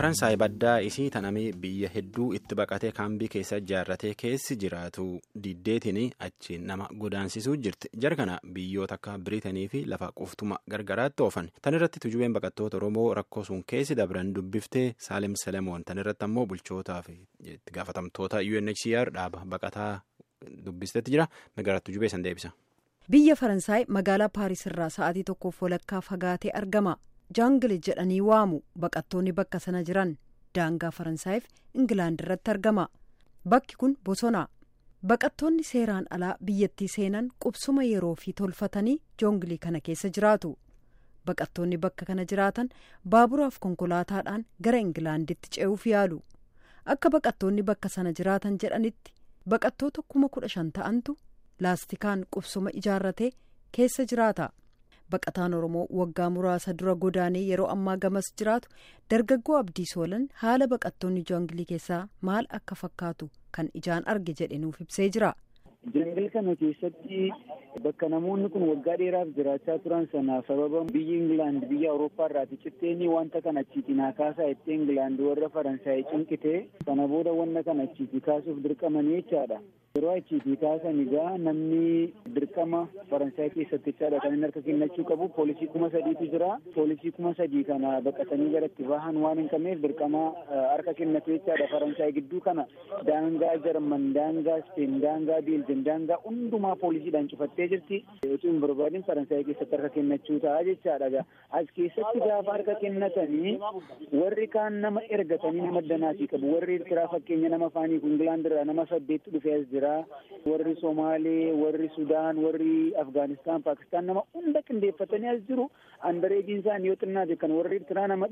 Faransaay baddaa isii tanamee biyya hedduu itti baqatee kaambii keessa ijaarratee keessi jiraatu diddeetiin achiin nama godaansisuu jirti. Jara kana biyyoota akka Biriitanii fi lafa quftuma gargaraatti oofan. Tan irratti tujubeen baqattoota Oromoo rakkoo sun keessi dabran dubbiftee Saalem Selemoon. Tan irratti ammoo bulchootaa fi itti gaafatamtoota UNHCR dhaaba baqataa dubbistetti jira. Magaalaa tujubee san deebisa. Biyya Faransaay magaalaa Paaris irraa sa'aatii tokkoof walakkaa fagaatee argama. Jaangil jedhanii waamu baqattoonni bakka sana jiran daangaa Faransaayif Ingilaand irratti argama. Bakki kun bosona. Baqattoonni seeraan alaa biyyattii seenan qubsuma yeroo fi tolfatanii joongilii kana keessa jiraatu. Baqattoonni bakka kana jiraatan baaburaaf konkolaataadhaan gara Ingilaanditti ce'uuf yaalu. Akka baqattoonni bakka sana jiraatan jedhanitti baqattoota 15,000 ta'antu laastikaan qubsuma ijaarratee keessa jiraata. Baqataan Oromoo waggaa muraasa dura godaanee yeroo ammaa gamas jiraatu dargaggoo Abdii Soolan haala baqattoonni joongilii keessaa maal akka fakkaatu kan ijaan arge jedhe nuuf ibsee jira. Joongilii kana keessatti bakka namoonni kun waggaa dheeraaf jiraachaa turan sana sababa biyyi Ingilaand biyya Awurooppaa irraati citteeni wanta kana achiitii naa kaasaa itti Ingilaand warra Faransaay cinqite sana booda wanta kana achiitii kaasuuf dirqamanii jechaadha. Yeroo achiitii kaasan egaa namni dirqama Faransaay keessatti jechaadha kan inni harka kennachuu qabu poolisii 3,000tu jira. Poolisii 3,000 kana baqatanii gara itti bahan waan hin qabneef dirqama harka kennate jechaadha. Faransaay gidduu kana daangaa Jarman, daangaa Speen, daangaa Beeljem, daangaa hundumaa poolisiidhaan cufattee jirti. Utuu hin barbaadin Faransaay keessatti harka kennachuu ta'a jechaadha. As keessatti gaafa harka kennatanii warri kaan nama ergatanii nama danaatii qabu. Warri Eertiraa fakkeenya nama afaanii Ingilaand irraa nama 8 dhufee as jira. Warri Somaalee, warri Sudaan, warri Afgaanistaan, Paakistaan nama hunda qindeeffatanii as jiru. Andareejiin isaanii yoo xinnaate kan warri Eertiraa nama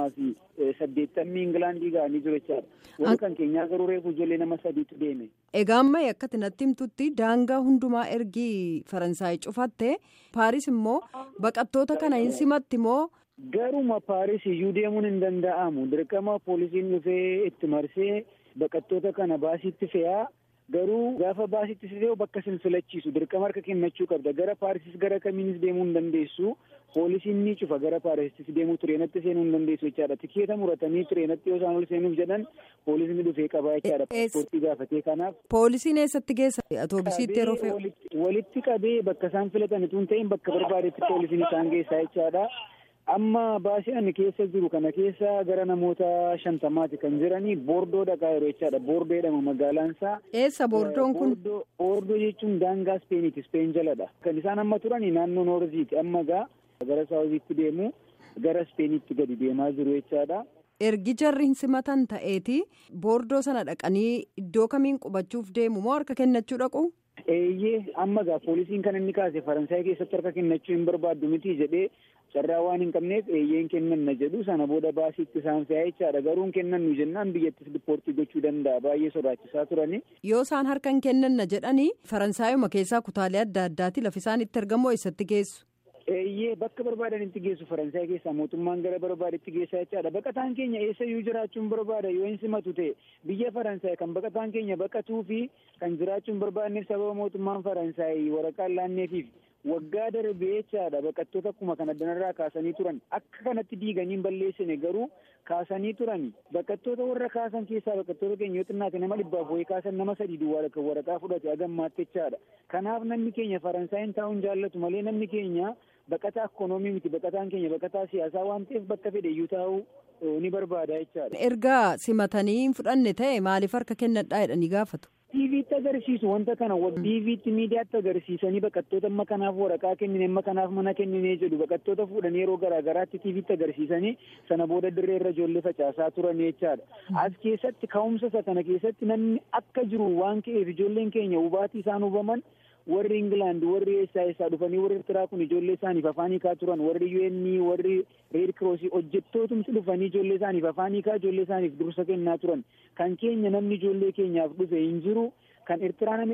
280 Ingilaandii ga'anii jiru jechaadha. Warri kan keenyaa garuu reefu ijoollee nama 3tu deeme. Egaa amma akkatti natti himtutti daangaa hundumaa ergii Faransaay cufatte Paaris immoo baqattoota kana hin simatti moo? Garuma Paaris iyyuu deemuun hin danda'amu. Dirqama poolisiin dhufee itti marsee baqattoota kana baasiitti fe'aa. Garuu gaafa baasitti sisee bakka sin filachiisu dirqama harka kennachuu qabda. Gara Paarisis gara kamiinis deemuu hin dandeessu. Poolisiin ni cufa gara Paarisittis deemuu tireenatti seenuu hin dandeessu jechaadha. Tikeeta muratanii tireenatti yoo isaan ol seenuuf jedhan poolisni dhufee qabaa jechaadha. Paaspoortii gaafatee kanaaf. Poolisiin eessatti geessa? Atoobisiitti yeroo fe'u? Walitti qabee bakka isaan filatan utuu hin ta'in bakka barbaadetti poolisiin isaan geessaa jechaadha. Amma baasii ani keessa jiru kana keessa gara namoota 50 kan jiranii boordoo dhaqaa yeroo jechaadha. Boordoo jedhama magaalaan isaa. Eessa boordoon kun? Boordoo jechuun daangaa Ispeeniiti. Ispeen jaladha. Kan isaan amma turanii naannoo Noorziiti. Amma gara Saawuziitti deemu gara Ispeeniitti gadi deemaa jiru jechaadha. Ergi jarri hin simatan ta'eeti boordoo sana dhaqanii iddoo kamiin qubachuuf deemu moo harka kennachuu dhaqu? Eeyyee amma poolisiin kan inni kaase Faransaay keessatti harka kennachuu hin barbaaddu miti jedhee carraa waan hin qabneef eeyyeen kennanna jedhu sana booda baasiitti isaan fe'aa jechaadha. Garuu hin kennannu jennaan biyyattis dipoortii gochuu danda'a. Baay'ee sodaachisaa turani. Yoo isaan harka hin kennanna jedhanii Faransaayuma keessaa kutaalee adda addaati lafi isaan itti argamu eessatti geessu? Eeyyee bakka barbaadanitti geessu Faransaay keessaa mootummaan gara barbaadetti geessaa jechaadha. Baqataan keenya eessayyuu jiraachuun barbaada yoo hin simatu ta'e biyya Faransaay kan baqataan keenya baqatuu fi kan jiraachuun barbaadneef sababa mootummaan Faransaay waraqaa laanneefiif waggaa darbee jechaadha. Baqattoota akkuma kana danarraa kaasanii turan akka kanatti diiganii hin balleessine garuu kaasanii turani. Baqattoota warra kaasan keessaa baqattoota keenya yoo xinnaate nama 100 wayii kaasan nama 3 duwwaa kan waraqaa fudhate agammaatti jechaadha. Kanaaf namni keenya Faransaayinn taa'uun jaallatu malee namni keenya baqataa ikoonoomii miti. Baqataan keenya baqataa siyaasaa waan ta'eef bakka fedhe iyyuu taa'uu ni barbaada jechaadha. Erga simatanii hin fudhanne ta'e maaliif harka kennadhaa jedhanii gaafatu? TV'tti agarsiisu wanta kana TV'tti miidiyaatti agarsiisanii baqattoota amma kanaaf waraqaa kennine amma kanaaf mana kennine jedhu baqattoota fuudhanii yeroo garaagaraatti TV'tti agarsiisanii sana booda dirree irra ijoollee facaasaa turan jechaadha. As keessatti ka'umsa isa kana keessatti namni akka jiru waan ka'eef ijoolleen keenya hubaatii isaan hubaman warri Ingilaand warri eessaa dhufanii warri Eertiraa kun ijoollee isaaniif afaan hiikaa turan warri UN warri Reed Cross hojjettootumti dhufanii ijoollee isaaniif afaan hiikaa ijoollee isaaniif dursa kennaa turan kan keenya namni ijoollee keenyaaf dhufe hin jiru. Kan Eertiraa nama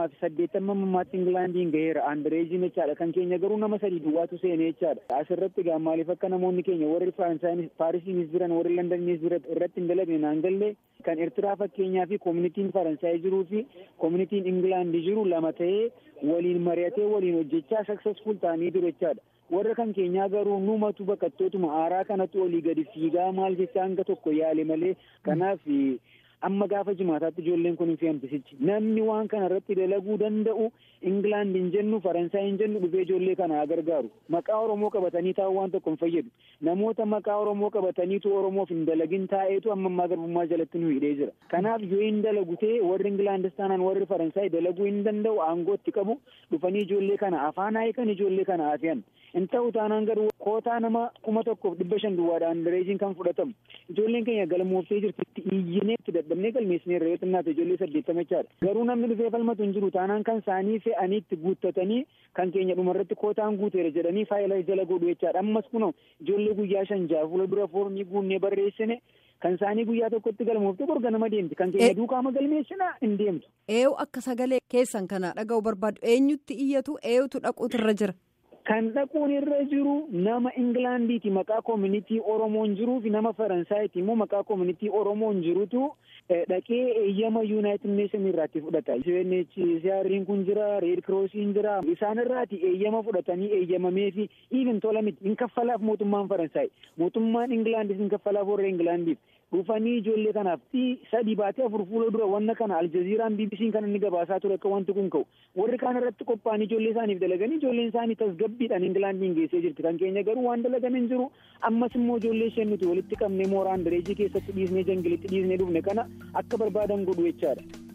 280 mammaatti Ingilaandiin gaheera Andareejiin jechaadha. Kan keenya garuu nama 3 duwwaatu seenee jechaadha. Asirratti egaa maaliif akka namoonni keenya warri Paarisiinis jiran warri Londaniinis irratti hin dalagne naan galle kan Eertiraa fakkeenyaa fi koomunitiin Faransaay jiruu fi koomunitiin Ingilaandi jiru lama ta'ee waliin mari'atee waliin hojjechaa successful ta'anii jiru jechaadha. warra kan keenyaa garuu numatu baqattootuma aaraa kanatti olii gadi fiigaa maal jecha hanga tokko yaale malee kanaaf amma gaafa jimaataatti ijoolleen kun hin fe'amtisichi namni waan kana irratti dalaguu danda'u Ingilaand hin jennu Faransaay hin jennu dhufee ijoollee kana gargaaru maqaa Oromoo qabatanii taa'u waan tokko hin fayyadu namoota maqaa Oromoo qabataniitu Oromoof hin dalagin taa'eetu amma ammaa garbummaa jalatti nu hidhee jira kanaaf yoo hin dalagu ta'e warri Ingilaandis taanaan warri Faransaay dalaguu hin danda'u aangootti qabu dhufanii ijoollee kana afaan haayikan ijoollee kana haasa'an hin ta'u taanaan garuu kootaa nama 1,500 duwwaadhaan reejiin kan fudhatamu ijoolleen keenya galmooftee jirti iyyineetti dadhabnee galmeessineerra yoo xinnaate ijoollee 80 garuu namni dhufee falmatu hin jiru taanaan kan isaanii fe'aniitti guuttatanii kan keenya dhumarratti kootaan guuteera jedhanii faayila jala godhu jechaadha ammas kunoo ijoollee guyyaa 5 fuula dura foormii guunnee barreessine kan isaanii guyyaa tokkotti galmoofte borga nama deemti kan keenya duukaama galmeessinaa hin deemtu. Eewu akka sagalee keessan kana dhaga'u barbaadu eenyutti iyyatu eewutu dhaquutu irra jira. Kan dhaquun irra jiru nama Ingilaandiiti maqaa koomunitii Oromoon jiruu fi nama Faransaayiti immoo maqaa koomunitii Oromoon jirutu dhaqee eeyyama Yuunaayitid Neeshin irraatti fudhata. UNHCR'n kun jira, Reed Crossiin jira. Isaan irraati eeyyama fudhatanii eeyyamamee fi even tola miti hin kaffalaaf mootummaan Faransaay. Mootummaan Ingilaandis hin kaffalaaf warra Ingilaandiif. Dhufanii ijoollee kanaaf 3 baatee 4 fuula dura wanna kana Aljaziiraan BBC'n kan inni gabaasaa ture akka wanti kun ka'u warri kaan irratti qophaa'anii ijoollee isaaniif dalaganii ijoolleen isaanii tasgabbiidhaan Ingilaandiin geessee jirti kan keenya garuu waan dalagan hin jiru ammas immoo ijoollee isheen nuti walitti qabnee mooraan dareejii keessatti dhiisnee jangilitti dhiisnee dhufne kana akka barbaadan godhu jechaadha.